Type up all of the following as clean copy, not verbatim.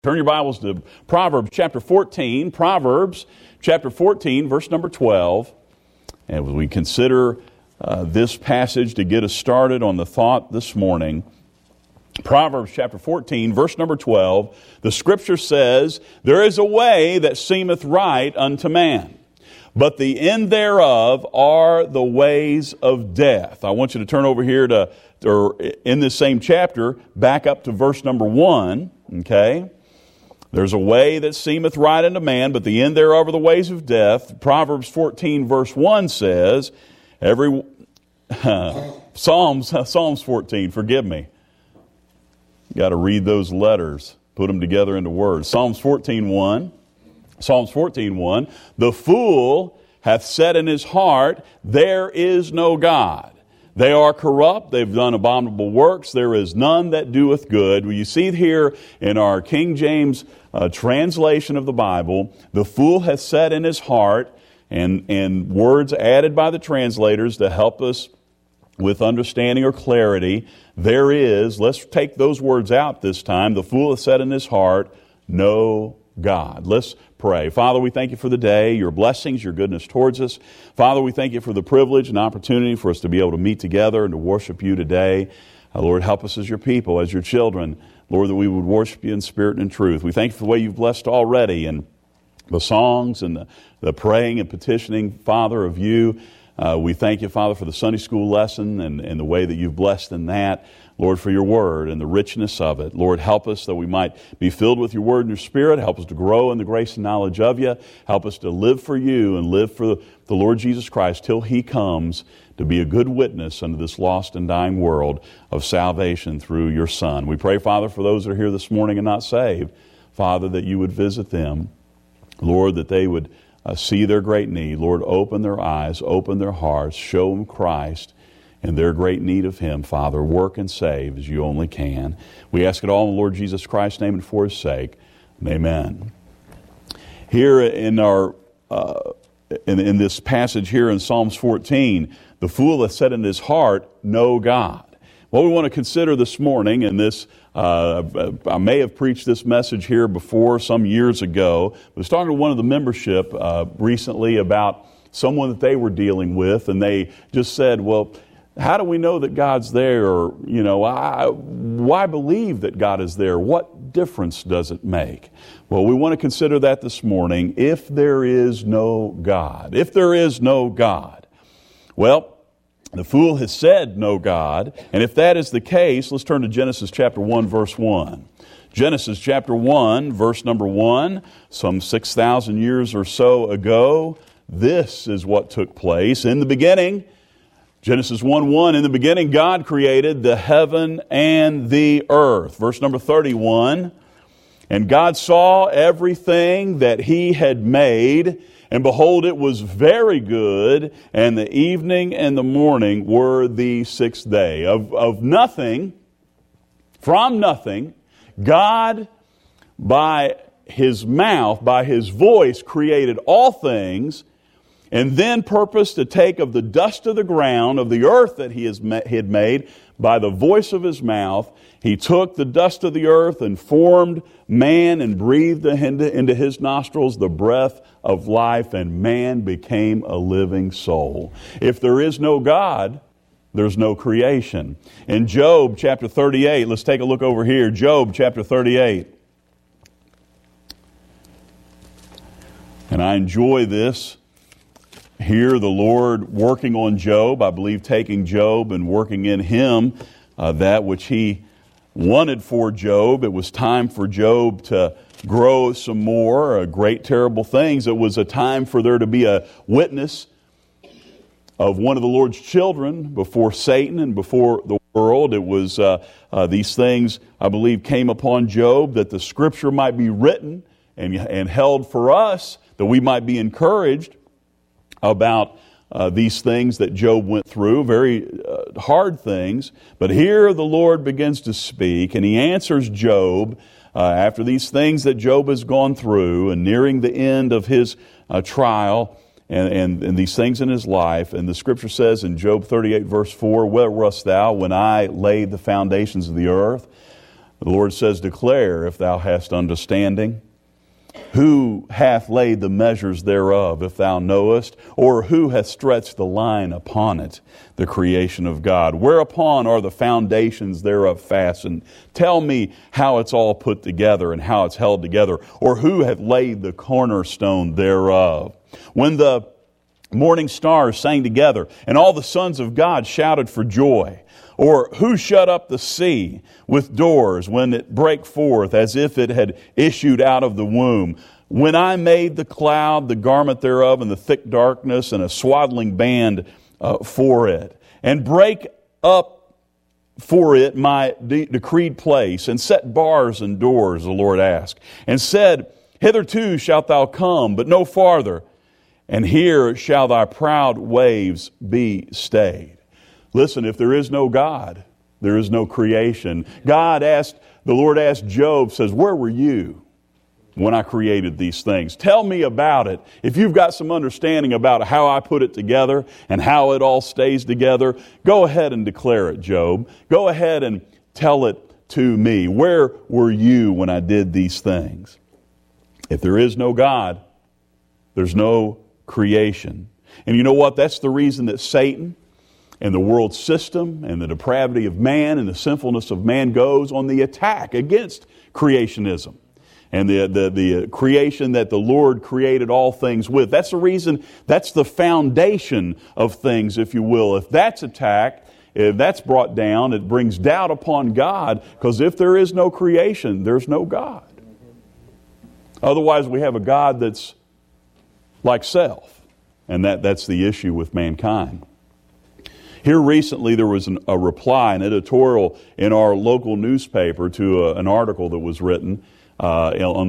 Turn your Bibles to Proverbs chapter 14. Proverbs chapter 14, verse number 12. And as we consider this passage to get us started on the thought this morning, Proverbs chapter 14, verse number 12, the Scripture says, "There is a way that seemeth right unto man, but the end thereof are the ways of death." I want you to turn over here or in this same chapter, back up to verse number 1, okay? There's a way that seemeth right unto man, but the end thereof are the ways of death. Proverbs 14 verse 1 says, Psalms 14, forgive me. Got to read those letters, put them together into words. Psalms 14:1, "The fool hath said in his heart, there is no God. They are corrupt, they've done abominable works, there is none that doeth good." Well, you see here in our King James translation of the Bible, the fool hath said in his heart, and words added by the translators to help us with understanding or clarity, there is, let's take those words out this time, the fool hath said in his heart, no God. Let's pray. Father, we thank you for the day, your blessings, your goodness towards us. Father, we thank you for the privilege and opportunity for us to be able to meet together and to worship you today. Lord, help us as your people, as your children, Lord, that we would worship you in spirit and in truth. We thank you for the way you've blessed already and the songs and the praying and petitioning, Father, of you. We thank you, Father, for the Sunday school lesson and the way that you've blessed in that. Lord, for your word and the richness of it. Lord, help us that we might be filled with your word and your spirit. Help us to grow in the grace and knowledge of you. Help us to live for you and live for the Lord Jesus Christ till he comes to be a good witness unto this lost and dying world of salvation through your Son. We pray, Father, for those that are here this morning and not saved, Father, that you would visit them. Lord, that they would see their great need. Lord, open their eyes, open their hearts, show them Christ and their great need of him. Father, work and save as you only can. We ask it all in the Lord Jesus Christ's name and for his sake. Amen. Here in our in this passage here in Psalms 14, the fool hath said in his heart, no God. What we want to consider this morning, and this I may have preached this message here before some years ago. I was talking to one of the membership recently about someone that they were dealing with, and they just said, well, how do we know that God's there? Or, why believe that God is there? What difference does it make? Well, we want to consider that this morning. If there is no God. If there is no God. Well, the fool has said no God. And if that is the case, let's turn to Genesis chapter 1, verse 1. Genesis chapter 1, verse number 1. Some 6,000 years or so ago, this is what took place. In the beginning, Genesis 1:1, in the beginning God created the heaven and the earth. Verse number 31, and God saw everything that he had made, and behold, it was very good, and the evening and the morning were the sixth day. Of nothing, from nothing, God, by his mouth, by his voice, created all things, and then purposed to take of the dust of the ground, of the earth that he had made, by the voice of his mouth, he took the dust of the earth and formed man and breathed into his nostrils the breath of life, and man became a living soul. If there is no God, there's no creation. In Job chapter 38, let's take a look over here. Job chapter 38. And I enjoy this. Here, the Lord working on Job, I believe taking Job and working in him that which he wanted for Job. It was time for Job to grow some more, great, terrible things. It was a time for there to be a witness of one of the Lord's children before Satan and before the world. It was these things, I believe, came upon Job that the Scripture might be written and held for us, that we might be encouraged about these things that Job went through, very hard things. But here the Lord begins to speak, and he answers Job after these things that Job has gone through and nearing the end of his trial and these things in his life. And the Scripture says in Job 38 verse 4, "Where wast thou when I laid the foundations of the earth? The Lord says, declare if thou hast understanding. Who hath laid the measures thereof, if thou knowest? Or who hath stretched the line upon it, the creation of God? Whereupon are the foundations thereof fastened? Tell me how it's all put together and how it's held together. Or who hath laid the cornerstone thereof? When the morning stars sang together, and all the sons of God shouted for joy. Or who shut up the sea with doors when it brake forth as if it had issued out of the womb? When I made the cloud, the garment thereof, and the thick darkness, and a swaddling band for it, and break up for it my decreed place, and set bars and doors, the Lord asked, and said, hitherto shalt thou come, but no farther, and here shall thy proud waves be stayed. Listen, if there is no God, there is no creation. The Lord asked Job, says, where were you when I created these things? Tell me about it. If you've got some understanding about how I put it together and how it all stays together, go ahead and declare it, Job. Go ahead and tell it to me. Where were you when I did these things? If there is no God, there's no creation. And you know what? That's the reason that Satan and the world system and the depravity of man and the sinfulness of man goes on the attack against creationism and the creation that the Lord created all things with. That's the reason, that's the foundation of things, if you will. If that's attacked, if that's brought down, it brings doubt upon God, because if there is no creation, there's no God. Otherwise, we have a God that's like self, and that's the issue with mankind. Here recently there was an editorial in our local newspaper to an article that was written on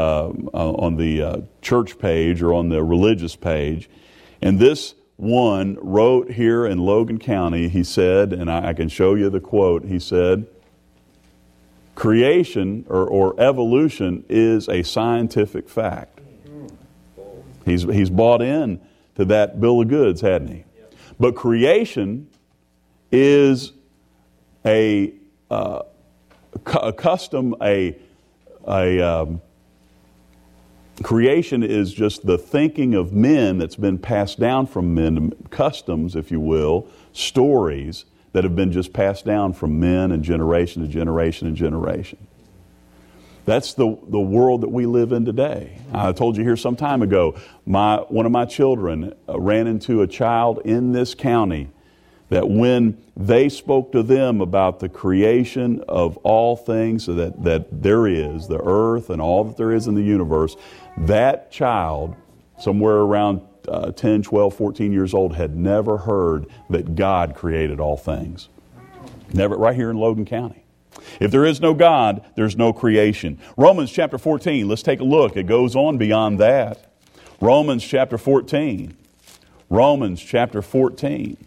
the church page or on the religious page. And this one wrote here in Logan County, he said, and I can show you the quote, he said, creation or evolution is a scientific fact. He's bought in to that bill of goods, hadn't he? But creation is creation is just the thinking of men that's been passed down from men, customs, if you will, stories that have been just passed down from men and generation to generation and generation. That's the world that we live in today. I told you here some time ago, one of my children ran into a child in this county that when they spoke to them about the creation of all things that there is, the earth and all that there is in the universe, that child, somewhere around 10, 12, 14 years old, had never heard that God created all things. Never, right here in Logan County. If there is no God, there's no creation. Romans chapter 14, let's take a look. It goes on beyond that. Romans chapter 14. Romans chapter 14.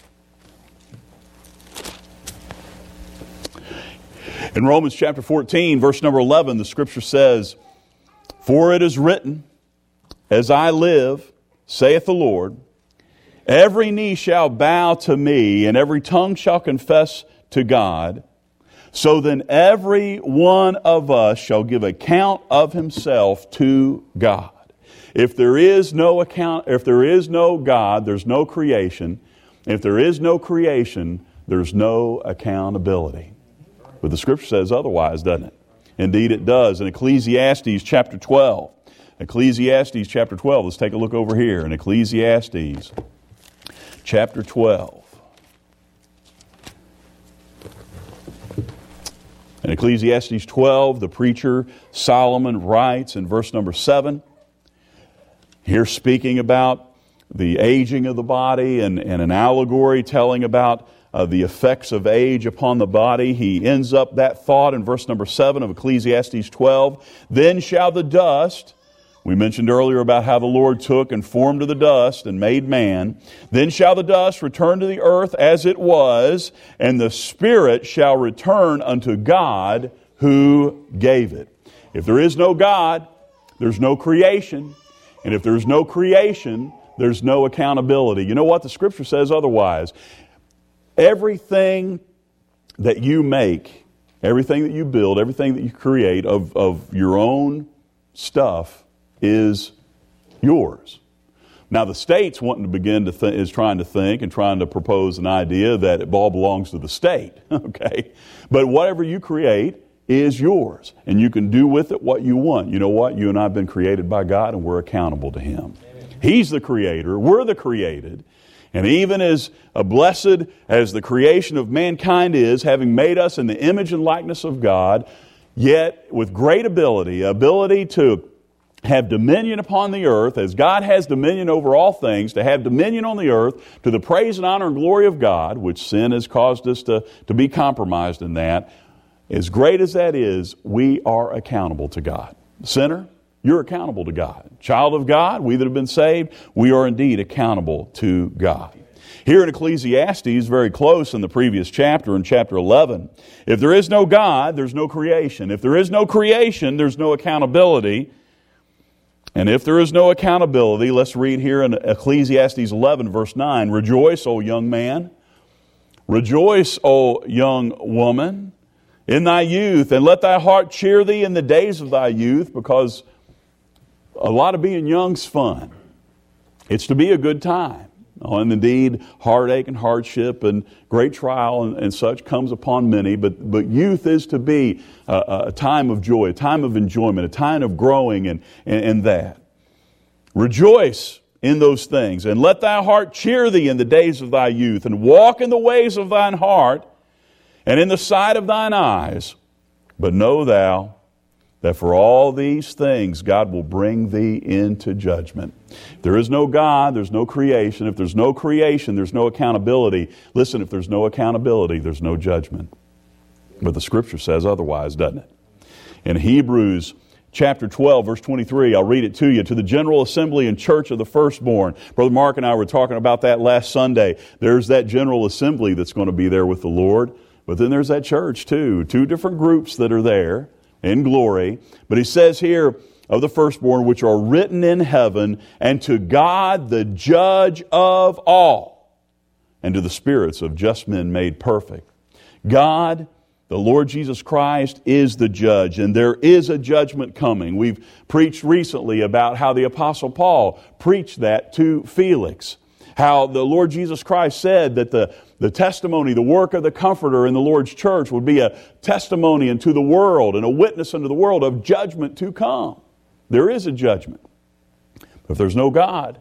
In Romans chapter 14, verse number 11, the scripture says, for it is written, as I live, saith the Lord, every knee shall bow to me, and every tongue shall confess to God. So then every one of us shall give account of himself to God. If there is no God, there's no creation. If there is no creation, there's no accountability. But the scripture says otherwise, doesn't it? Indeed it does. In Ecclesiastes chapter 12. Ecclesiastes chapter 12. Let's take a look over here in Ecclesiastes chapter 12. In Ecclesiastes 12, the preacher Solomon writes in verse number 7, here speaking about the aging of the body and an allegory telling about the effects of age upon the body. He ends up that thought in verse number 7 of Ecclesiastes 12. Then shall the dust, we mentioned earlier about how the Lord took and formed of the dust and made man. Then shall the dust return to the earth as it was, and the spirit shall return unto God who gave it. If there is no God, there's no creation. And if there's no creation, there's no accountability. You know what? The scripture says otherwise. Everything that you make everything that you build, everything that you create of your own stuff is yours. Now the state's wanting to begin to is trying to think and trying to propose an idea that it all belongs to the state. Okay, but whatever you create is yours, and you can do with it what you want. You know what? You and I have been created by God, and we're accountable to Him. He's the creator. We're the created. And even as blessed as the creation of mankind is, having made us in the image and likeness of God, yet with great ability to have dominion upon the earth, as God has dominion over all things, to have dominion on the earth, to the praise and honor and glory of God, which sin has caused us to be compromised in that. As great as that is, we are accountable to God. Sinner, you're accountable to God. Child of God, we that have been saved, we are indeed accountable to God. Here in Ecclesiastes, very close in the previous chapter, in chapter 11, if there is no God, there's no creation. If there is no creation, there's no accountability. And if there is no accountability, let's read here in Ecclesiastes 11, verse 9, "Rejoice, O young man. Rejoice, O young woman, in thy youth, and let thy heart cheer thee in the days of thy youth," because a lot of being young's fun. It's to be a good time. And indeed, heartache and hardship and great trial and such comes upon many, but youth is to be a time of joy, a time of enjoyment, a time of growing and that. Rejoice in those things, and let thy heart cheer thee in the days of thy youth, and walk in the ways of thine heart, and in the sight of thine eyes. But know thou that for all these things God will bring thee into judgment. If there is no God, there's no creation. If there's no creation, there's no accountability. Listen, if there's no accountability, there's no judgment. But the Scripture says otherwise, doesn't it? In Hebrews chapter 12, verse 23, I'll read it to you. "To the general assembly and church of the firstborn." Brother Mark and I were talking about that last Sunday. There's that general assembly that's going to be there with the Lord. But then there's that church too. Two different groups that are there in glory. But he says here, "of the firstborn, which are written in heaven, and to God the judge of all, and to the spirits of just men made perfect." God, the Lord Jesus Christ, is the judge, and there is a judgment coming. We've preached recently about how the Apostle Paul preached that to Felix. How the Lord Jesus Christ said that the testimony, the work of the Comforter in the Lord's church would be a testimony unto the world and a witness unto the world of judgment to come. There is a judgment. But if there's no God,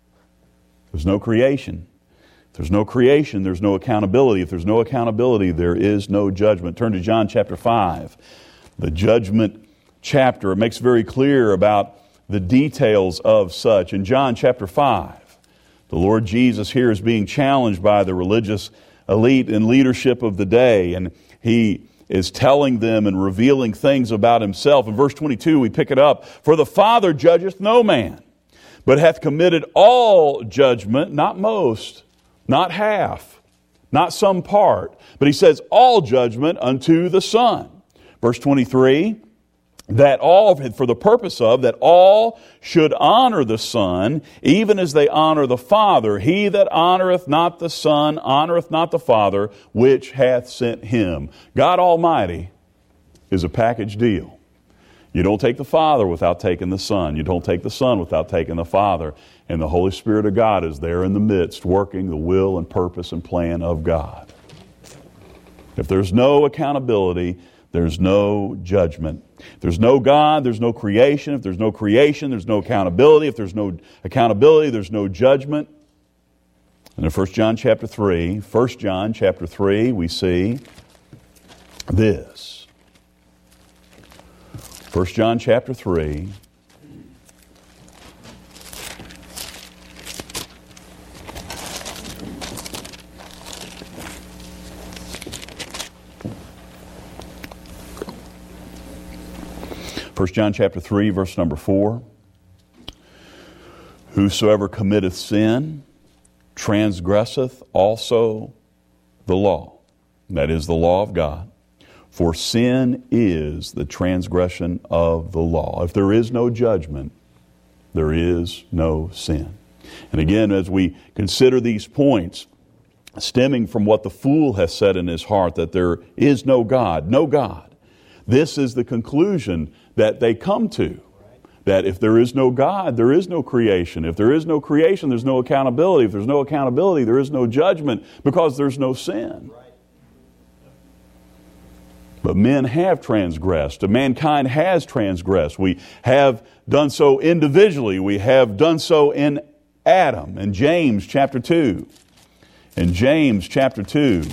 there's no creation. If there's no creation, there's no accountability. If there's no accountability, there is no judgment. Turn to John chapter 5, the judgment chapter. It makes very clear about the details of such. In John chapter 5, the Lord Jesus here is being challenged by the religious elite and leadership of the day, and He is telling them and revealing things about Himself. In verse 22, we pick it up. "For the Father judgeth no man, but hath committed all judgment," not most, not half, not some part, but He says all judgment unto the Son. Verse 23, "that all, for the purpose of, that all should honor the Son, even as they honor the Father. He that honoreth not the Son, honoreth not the Father, which hath sent Him." God Almighty is a package deal. You don't take the Father without taking the Son. You don't take the Son without taking the Father. And the Holy Spirit of God is there in the midst, working the will and purpose and plan of God. If there's no accountability, there's no judgment. If there's no God, there's no creation. If there's no creation, there's no accountability. If there's no accountability, there's no judgment. And in 1 John chapter 3, we see this. 1 John chapter 3. First John chapter 3, verse number 4. "Whosoever committeth sin transgresseth also the law." That is the law of God. "For sin is the transgression of the law." If there is no judgment, there is no sin. And again, as we consider these points, stemming from what the fool has said in his heart, that there is no God, no God. This is the conclusion that they come to. That if there is no God, there is no creation. If there is no creation, there's no accountability. If there's no accountability, there is no judgment, because there's no sin. But men have transgressed. Mankind has transgressed. We have done so individually. We have done so in Adam. In James chapter 2. In James chapter 2,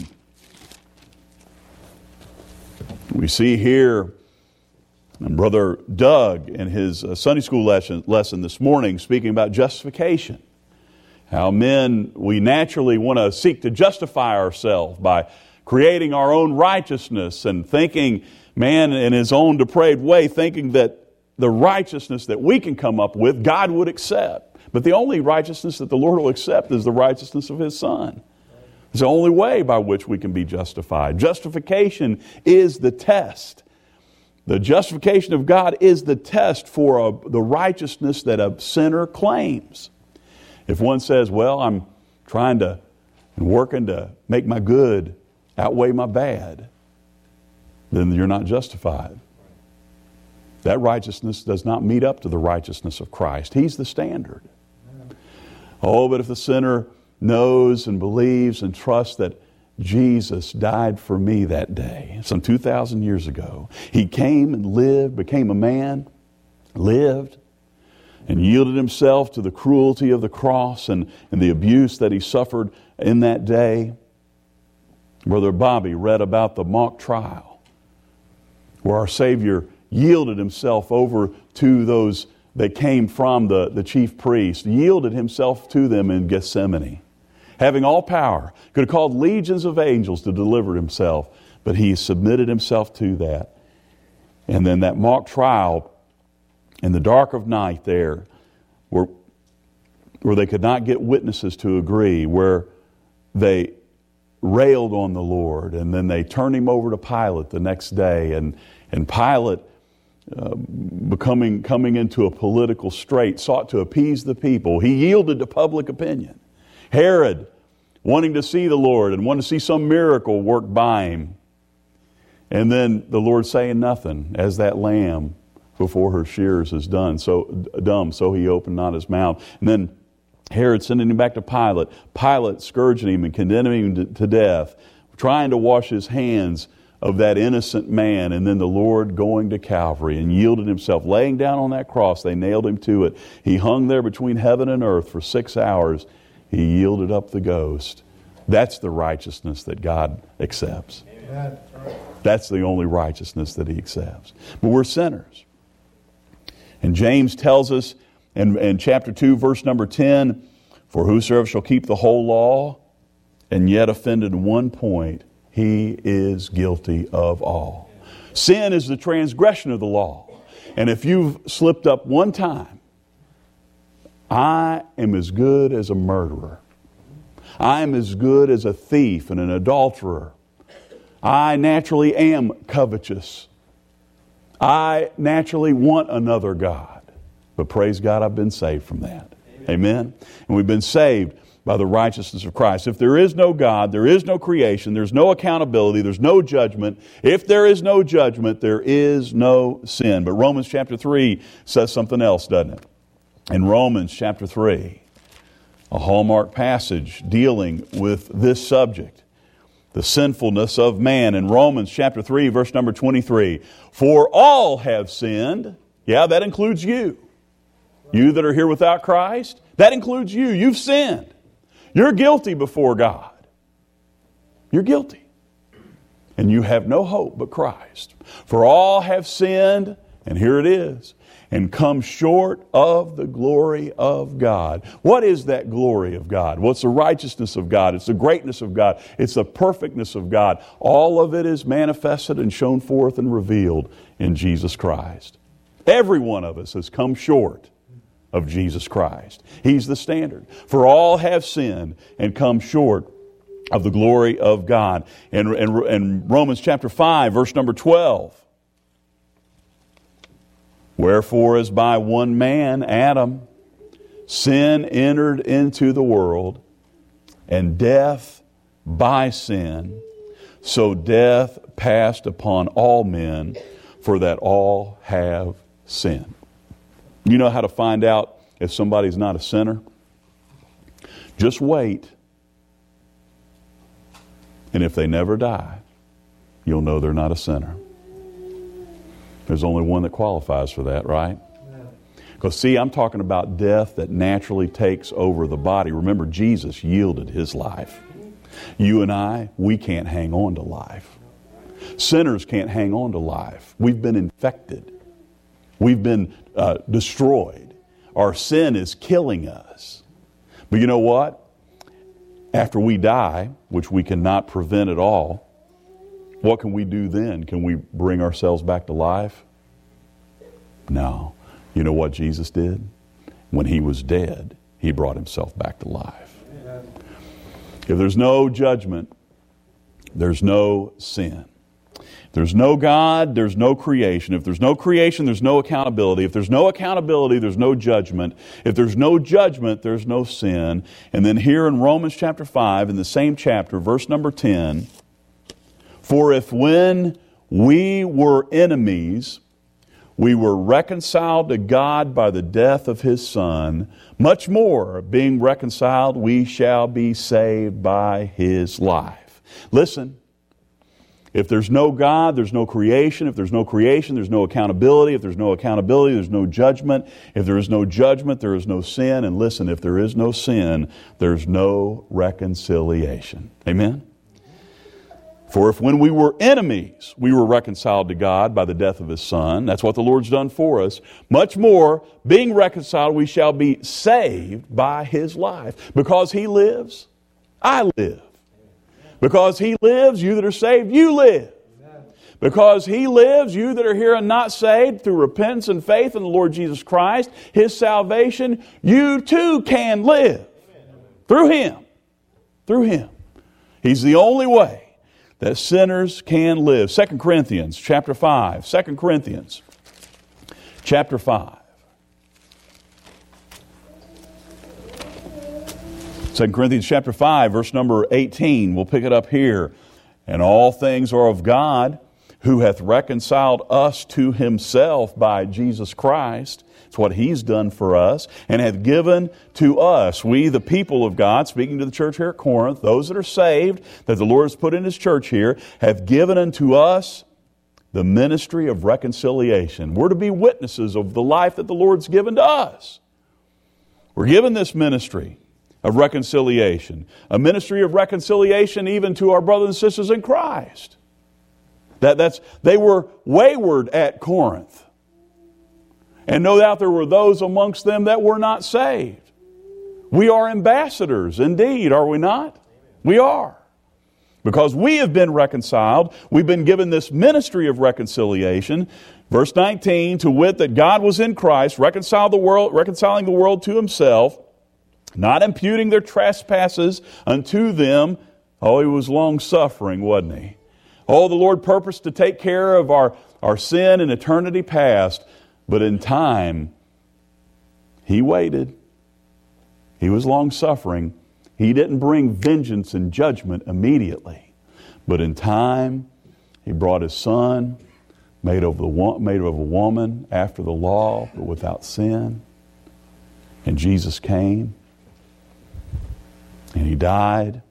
we see here, and Brother Doug in his Sunday school lesson this morning, speaking about justification. How men, we naturally want to seek to justify ourselves by creating our own righteousness and thinking, man in his own depraved way, thinking that the righteousness that we can come up with, God would accept. But the only righteousness that the Lord will accept is the righteousness of His Son. It's the only way by which we can be justified. Justification is the test. The justification of God is the test for the righteousness that a sinner claims. If one says, well, I'm trying to and working to make my good outweigh my bad, then you're not justified. That righteousness does not meet up to the righteousness of Christ. He's the standard. Oh, but if the sinner knows and believes and trusts that Jesus died for me that day, some 2,000 years ago. He came and lived, became a man, lived, and yielded Himself to the cruelty of the cross and the abuse that He suffered in that day. Brother Bobby read about the mock trial, where our Savior yielded Himself over to those that came from the chief priest, yielded Himself to them in Gethsemane. Having all power, could have called legions of angels to deliver Himself, but He submitted Himself to that. And then that mock trial in the dark of night there, where they could not get witnesses to agree, where they railed on the Lord, and then they turned Him over to Pilate the next day, and Pilate, coming into a political strait, sought to appease the people. He yielded to public opinion. Herod, wanting to see the Lord and wanting to see some miracle worked by him. And then the Lord saying nothing, as that lamb before her shears is dumb, so He opened not His mouth. And then Herod sending him back to Pilate, Pilate scourging him and condemning him to death, trying to wash his hands of that innocent man, and then the Lord going to Calvary and yielded Himself, laying down on that cross. They nailed Him to it. He hung there between heaven and earth for 6 hours. He yielded up the ghost. That's the righteousness that God accepts. Amen. That's the only righteousness that He accepts. But we're sinners. And James tells us in chapter 2, verse number 10, for whosoever shall keep the whole law and yet offend in one point, he is guilty of all. Sin is the transgression of the law. And if you've slipped up one time, I am as good as a murderer. I am as good as a thief and an adulterer. I naturally am covetous. I naturally want another God. But praise God, I've been saved from that. Amen? And we've been saved by the righteousness of Christ. If there is no God, there is no creation, there's no accountability, there's no judgment. If there is no judgment, there is no sin. But Romans chapter 3 says something else, doesn't it? In Romans chapter 3, a hallmark passage dealing with this subject, the sinfulness of man. In Romans chapter 3, verse number 23, for all have sinned. Yeah, that includes you. You that are here without Christ, that includes you. You've sinned. You're guilty before God. You're guilty. And you have no hope but Christ. For all have sinned, and here it is, and come short of the glory of God. What is that glory of God? Well, it's the righteousness of God. It's the greatness of God. It's the perfectness of God. All of it is manifested and shown forth and revealed in Jesus Christ. Every one of us has come short of Jesus Christ. He's the standard. For all have sinned and come short of the glory of God. In Romans chapter 5, verse number 12, wherefore, as by one man, Adam, sin entered into the world, and death by sin, so death passed upon all men, for that all have sinned. You know how to find out if somebody's not a sinner? Just wait. And if they never die, you'll know they're not a sinner. There's only one that qualifies for that, right? Because see, I'm talking about death that naturally takes over the body. Remember, Jesus yielded His life. You and I, we can't hang on to life. Sinners can't hang on to life. We've been infected. We've been destroyed. Our sin is killing us. But you know what? After we die, which we cannot prevent at all, what can we do then? Can we bring ourselves back to life? No. You know what Jesus did? When He was dead, He brought Himself back to life. If there's no judgment, there's no sin. If there's no God, there's no creation. If there's no creation, there's no accountability. If there's no accountability, there's no judgment. If there's no judgment, there's no sin. And then here in Romans chapter 5, in the same chapter, verse number 10, for if when we were enemies, we were reconciled to God by the death of His Son, much more, being reconciled, we shall be saved by His life. Listen, if there's no God, there's no creation. If there's no creation, there's no accountability. If there's no accountability, there's no judgment. If there is no judgment, there is no sin. And listen, if there is no sin, there's no reconciliation. Amen? For if when we were enemies, we were reconciled to God by the death of His Son, that's what the Lord's done for us, much more, being reconciled, we shall be saved by His life. Because He lives, I live. Because He lives, you that are saved, you live. Because He lives, you that are here and not saved, through repentance and faith in the Lord Jesus Christ, His salvation, you too can live. Through Him. Through Him. He's the only way that sinners can live. 2 Corinthians chapter 5. 2 Corinthians chapter 5. 2 Corinthians chapter 5, verse number 18. We'll pick it up here. And all things are of God, who hath reconciled us to Himself by Jesus Christ. It's what He's done for us, and hath given to us, we the people of God, speaking to the church here at Corinth, those that are saved, that the Lord has put in His church here, hath given unto us the ministry of reconciliation. We're to be witnesses of the life that the Lord's given to us. We're given this ministry of reconciliation, a ministry of reconciliation even to our brothers and sisters in Christ. They were wayward at Corinth. And no doubt there were those amongst them that were not saved. We are ambassadors indeed, are we not? We are. Because we have been reconciled, we've been given this ministry of reconciliation. Verse 19, to wit that God was in Christ, reconciling the world to Himself, not imputing their trespasses unto them. Oh, He was long-suffering, wasn't He? Oh, the Lord purposed to take care of our sin in eternity past. But in time, He waited. He was long-suffering. He didn't bring vengeance and judgment immediately. But in time, He brought His Son, made of a woman after the law, but without sin. And Jesus came. And He died.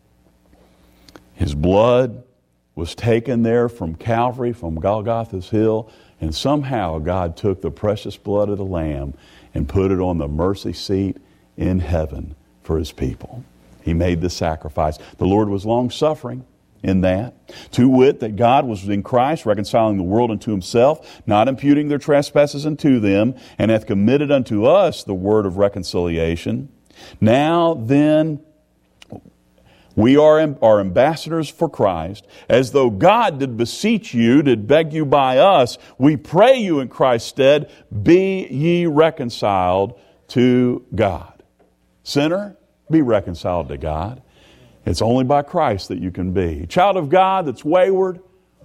His blood was taken there from Calvary, from Golgotha's hill. And somehow God took the precious blood of the Lamb and put it on the mercy seat in heaven for His people. He made the sacrifice. The Lord was long-suffering in that. To wit, that God was in Christ, reconciling the world unto Himself, not imputing their trespasses unto them, and hath committed unto us the word of reconciliation. Now then, we are ambassadors for Christ, as though God did beseech you, did beg you by us. We pray you in Christ's stead, be ye reconciled to God. Sinner, be reconciled to God. It's only by Christ that you can be. Child of God that's wayward,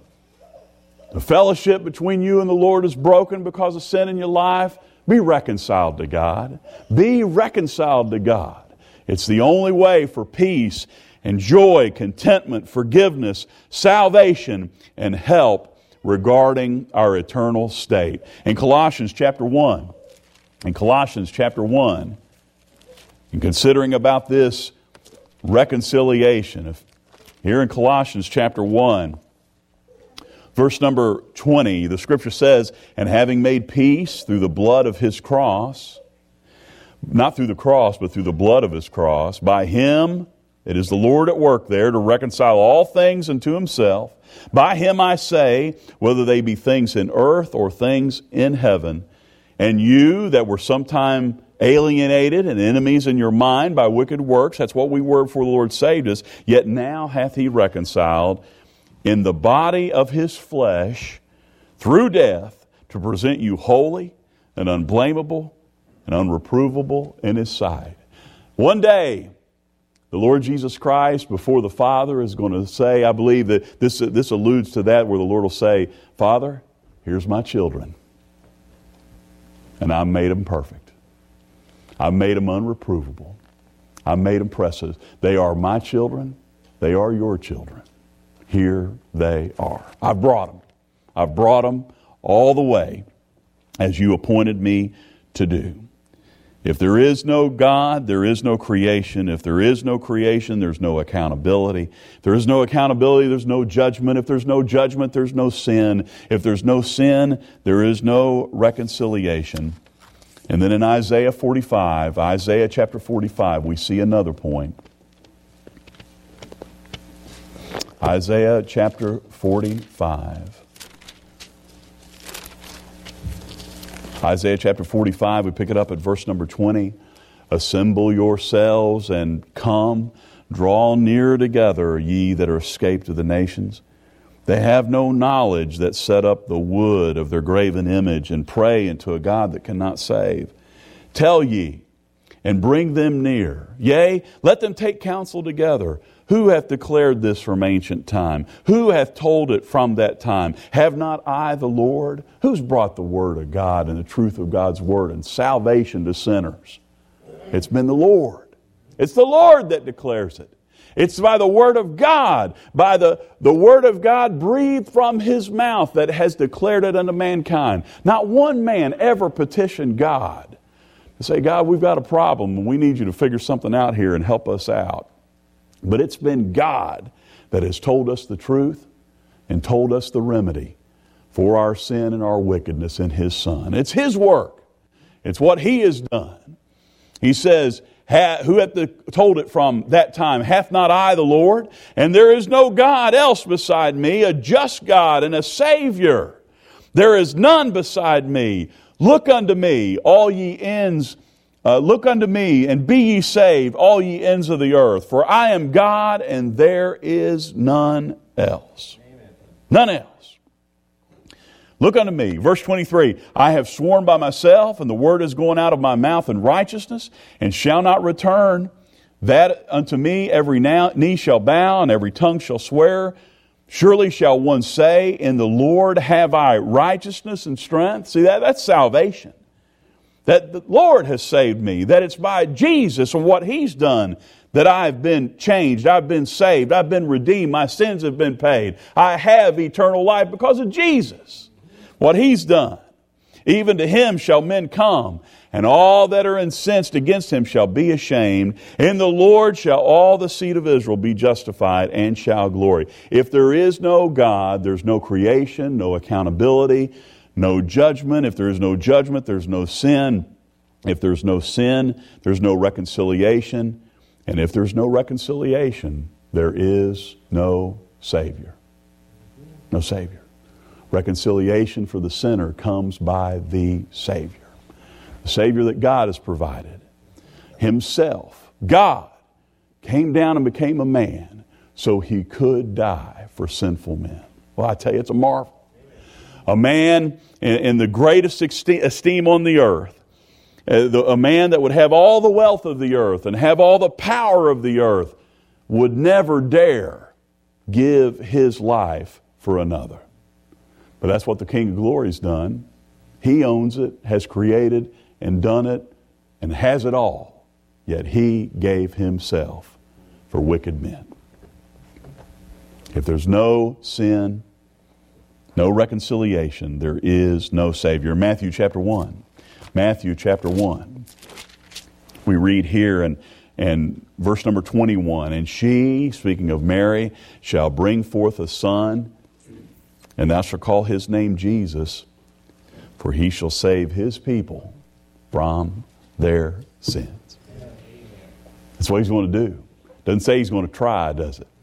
the fellowship between you and the Lord is broken because of sin in your life, be reconciled to God. Be reconciled to God. It's the only way for peace and joy, contentment, forgiveness, salvation, and help regarding our eternal state. In Colossians chapter 1, in considering about this reconciliation, here in Colossians chapter 1, verse number 20, the Scripture says, "And having made peace through the blood of His cross," not through the cross, but through the blood of His cross, "by Him," it is the Lord at work there to reconcile all things unto Himself. "By Him I say, whether they be things in earth or things in heaven. And you that were sometime alienated and enemies in your mind by wicked works," that's what we were before the Lord saved us, "yet now hath He reconciled in the body of His flesh through death, to present you holy and unblameable and unreprovable in His sight." One day, the Lord Jesus Christ before the Father is going to say, I believe that this alludes to that, where the Lord will say, "Father, here's my children. And I made them perfect. I made them unreprovable. I made them precious. They are my children. They are your children. Here they are. I brought them. I brought them all the way as you appointed me to do." If there is no God, there is no creation. If there is no creation, there's no accountability. If there is no accountability, there's no judgment. If there's no judgment, there's no sin. If there's no sin, there is no reconciliation. And then in Isaiah chapter 45, we see another point. Isaiah chapter 45. Isaiah chapter 45, we pick it up at verse number 20. "Assemble yourselves and come, draw near together, ye that are escaped of the nations. They have no knowledge that set up the wood of their graven image, and pray unto a God that cannot save. Tell ye, and bring them near. Yea, let them take counsel together. Who hath declared this from ancient time? Who hath told it from that time? Have not I the Lord? Who's brought the word of God and the truth of God's word and salvation to sinners? It's been the Lord. It's the Lord that declares it. It's by the word of God, by the word of God breathed from His mouth, that has declared it unto mankind. Not one man ever petitioned God to say, "God, we've got a problem and we need you to figure something out here and help us out." But it's been God that has told us the truth and told us the remedy for our sin and our wickedness in His Son. It's His work. It's what He has done. He says, "Who hath told it from that time? Hath not I the Lord? And there is no God else beside me, a just God and a Savior. There is none beside me. Look unto me, all ye ends. Look unto me, and be ye saved, all ye ends of the earth. For I am God, and there is none else." Amen. None else. Look unto me. Verse 23, "I have sworn by myself, and the word is going out of my mouth in righteousness, and shall not return. That unto me every knee shall bow, and every tongue shall swear. Surely shall one say, In the Lord have I righteousness and strength." See, that's salvation. That the Lord has saved me, that it's by Jesus and what He's done that I've been changed, I've been saved, I've been redeemed, my sins have been paid. I have eternal life because of Jesus, what He's done. "Even to Him shall men come, and all that are incensed against Him shall be ashamed. In the Lord shall all the seed of Israel be justified, and shall glory." If there is no God, there's no creation, no accountability, no judgment. If there is no judgment, there's no sin. If there's no sin, there's no reconciliation. And if there's no reconciliation, there is no Savior. No Savior. Reconciliation for the sinner comes by the Savior. The Savior that God has provided. Himself, God, came down and became a man so He could die for sinful men. Well, I tell you, it's a marvel. A man in the greatest esteem on the earth. A man that would have all the wealth of the earth and have all the power of the earth would never dare give his life for another. But that's what the King of Glory's done. He owns it, has created and done it, and has it all. Yet He gave Himself for wicked men. If there's no sin, no reconciliation, there is no Savior. Matthew chapter 1. Matthew chapter 1. We read here and verse number 21, and she, speaking of Mary, shall bring forth a son, and thou shalt call his name Jesus, for he shall save his people from their sins. That's what he's going to do. Doesn't say he's going to try, does it?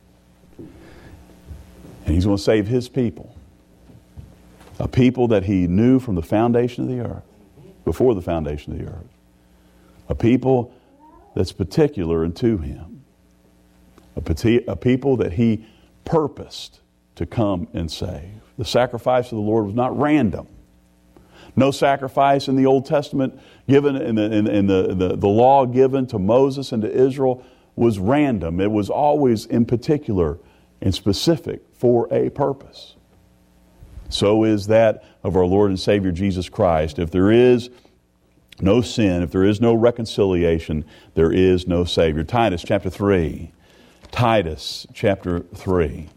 And he's going to save his people. A people that he knew from the foundation of the earth, before the foundation of the earth. A people that's particular unto him. A people that he purposed to come and save. The sacrifice of the Lord was not random. No sacrifice in the Old Testament given in the law given to Moses and to Israel was random. It was always in particular and specific for a purpose. So is that of our Lord and Savior Jesus Christ. If there is no sin, if there is no reconciliation, there is no Savior. Titus chapter 3. Titus chapter 3.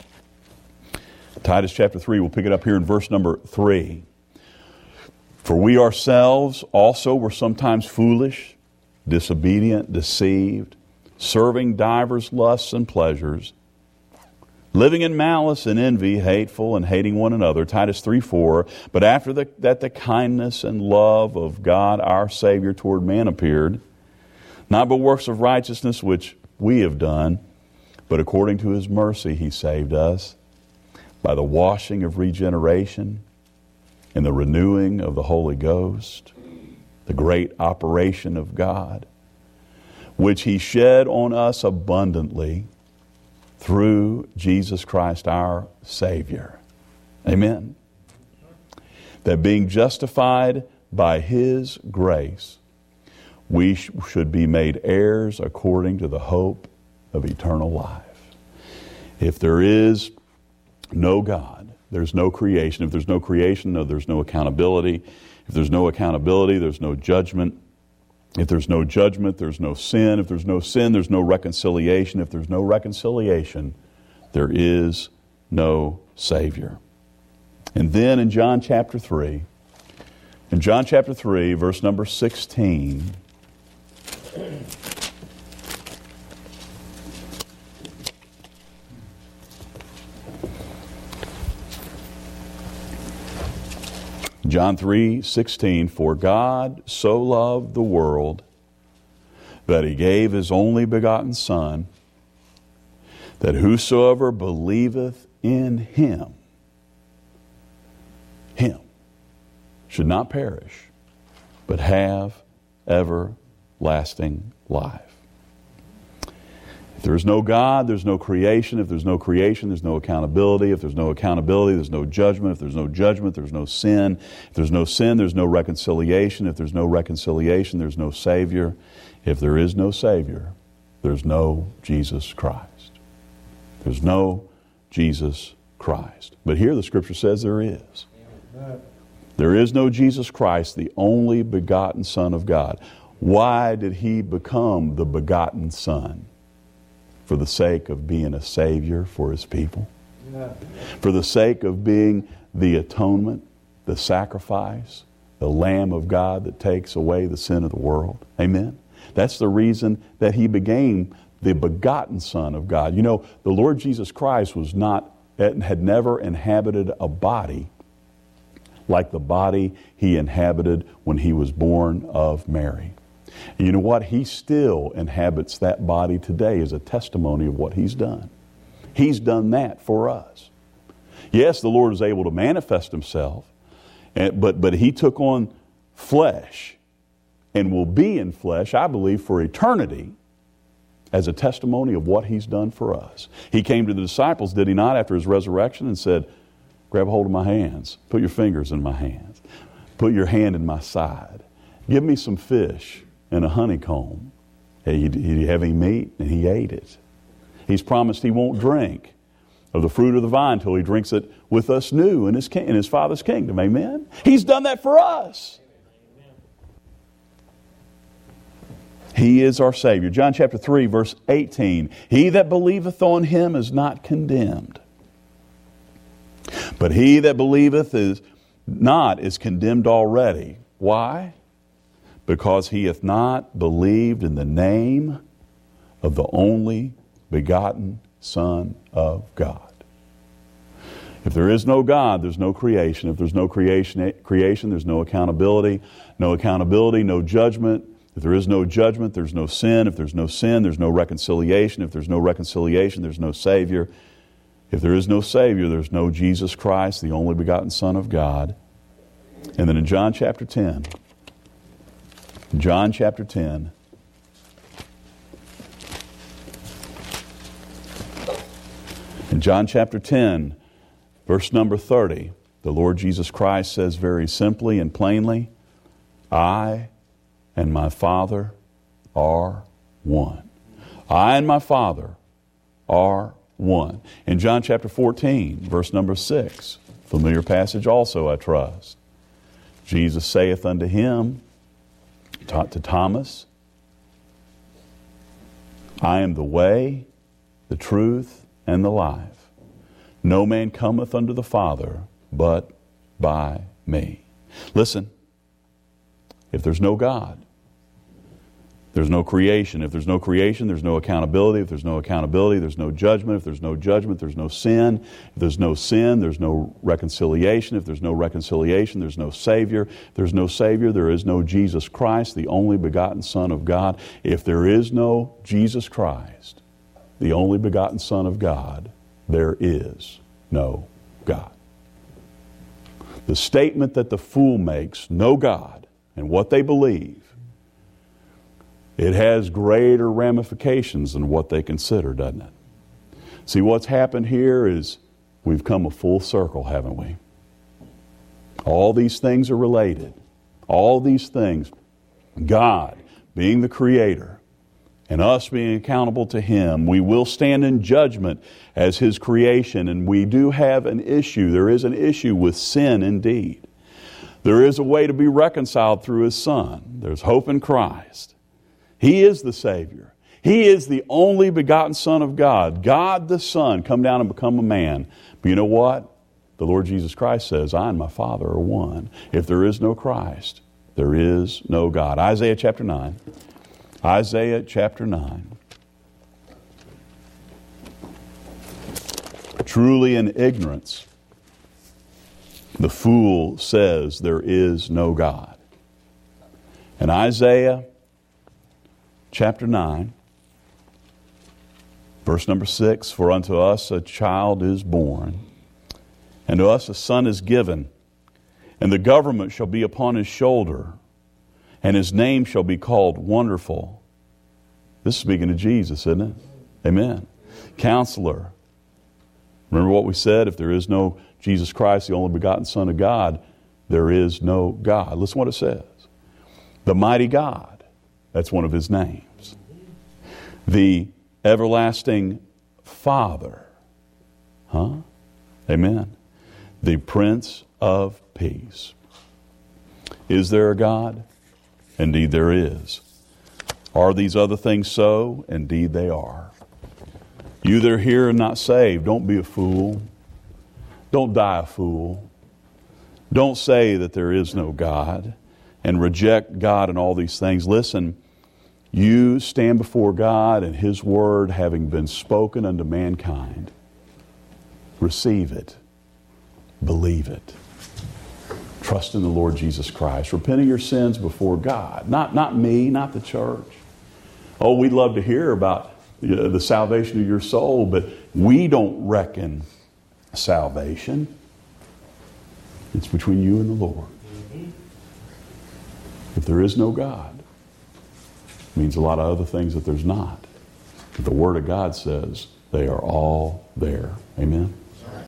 Titus chapter 3, we'll pick it up here in verse number 3. For we ourselves also were sometimes foolish, disobedient, deceived, serving divers lusts and pleasures, living in malice and envy, hateful and hating one another. Titus 3:4. But after that the kindness and love of God our Savior toward man appeared, not by works of righteousness which we have done, but according to his mercy he saved us by the washing of regeneration and the renewing of the Holy Ghost, the great operation of God, which he shed on us abundantly through Jesus Christ our Savior. Amen. That being justified by his grace, we should be made heirs according to the hope of eternal life. If there is no God, there's no creation. If there's no creation, there's no accountability. If there's no accountability, there's no judgment. If there's no judgment, there's no sin. If there's no sin, there's no reconciliation. If there's no reconciliation, there is no Savior. And then in John chapter 3, verse number 16, John 3:16, for God so loved the world that he gave his only begotten Son, that whosoever believeth in him should not perish, but have everlasting life. If there is no God, there's no creation. If there's no creation, there's no accountability. If there's no accountability, there's no judgment. If there's no judgment, there's no sin. If there's no sin, there's no reconciliation. If there's no reconciliation, there's no Savior. If there is no Savior, there's no Jesus Christ. There's no Jesus Christ. But here the Scripture says there is. There is no Jesus Christ, the only begotten Son of God. Why did he become the begotten Son? For the sake of being a Savior for his people. For the sake of being the atonement, the sacrifice, the Lamb of God that takes away the sin of the world. Amen. That's the reason that he became the begotten Son of God. You know, the Lord Jesus Christ had never inhabited a body like the body he inhabited when he was born of Mary. And you know what? He still inhabits that body today as a testimony of what he's done. He's done that for us. Yes, the Lord is able to manifest himself, but he took on flesh and will be in flesh, I believe, for eternity as a testimony of what he's done for us. He came to the disciples, did he not, after his resurrection and said, grab hold of my hands, put your fingers in my hands, put your hand in my side, give me some fish and a honeycomb. He'd have any meat, and he ate it. He's promised he won't drink of the fruit of the vine until he drinks it with us new in his Father's kingdom. Amen? He's done that for us. He is our Savior. John chapter 3, verse 18. He that believeth on him is not condemned. But he that believeth is condemned already. Why? Because he hath not believed in the name of the only begotten Son of God. If there is no God, there's no creation. If there's no creation, there's no accountability. No accountability, no judgment. If there is no judgment, there's no sin. If there's no sin, there's no reconciliation. If there's no reconciliation, there's no Savior. If there is no Savior, there's no Jesus Christ, the only begotten Son of God. And then in John chapter 10, in John chapter 10, verse number 30, the Lord Jesus Christ says very simply and plainly, I and my Father are one. I and my Father are one. In John chapter 14, verse number 6, familiar passage also, I trust. Jesus saith unto him, to Thomas, I am the way, the truth, and the life. No man cometh unto the Father but by me. Listen, if there's no God, there's no creation. If there's no creation, there's no accountability. If there's no accountability, there's no judgment. If there's no judgment, there's no sin. If there's no sin, there's no reconciliation. If there's no reconciliation, there's no Savior. If there's no Savior, there is no Jesus Christ, the only begotten Son of God. If there is no Jesus Christ, the only begotten Son of God, there is no God. The statement that the fool makes, no God, and what they believe, it has greater ramifications than what they consider, doesn't it? See, what's happened here is we've come a full circle, haven't we? All these things are related. All these things, God being the Creator and us being accountable to Him, we will stand in judgment as His creation, and we do have an issue. There is an issue with sin indeed. There is a way to be reconciled through His Son. There's hope in Christ. He is the Savior. He is the only begotten Son of God. God the Son come down and become a man. But you know what? The Lord Jesus Christ says, I and my Father are one. If there is no Christ, there is no God. Isaiah chapter 9. Isaiah chapter 9. Truly in ignorance, the fool says there is no God. And Isaiah chapter 9, verse number 6, for unto us a child is born, and to us a son is given, and the government shall be upon his shoulder, and his name shall be called Wonderful. This is speaking of Jesus, isn't it? Amen. Counselor. Remember what we said? If there is no Jesus Christ, the only begotten Son of God, there is no God. Listen what it says. The mighty God. That's one of His names. The everlasting Father. Amen. The Prince of Peace. Is there a God? Indeed there is. Are these other things so? Indeed they are. You that are here and not saved, don't be a fool. Don't die a fool. Don't say that there is no God and reject God and all these things. Listen, you stand before God and His Word having been spoken unto mankind. Receive it. Believe it. Trust in the Lord Jesus Christ. Repent of your sins before God. Not me, not the church. Oh, we'd love to hear about the salvation of your soul, but we don't reckon salvation. It's between you and the Lord. If there is no God, it means a lot of other things that there's not. But the Word of God says they are all there. Amen?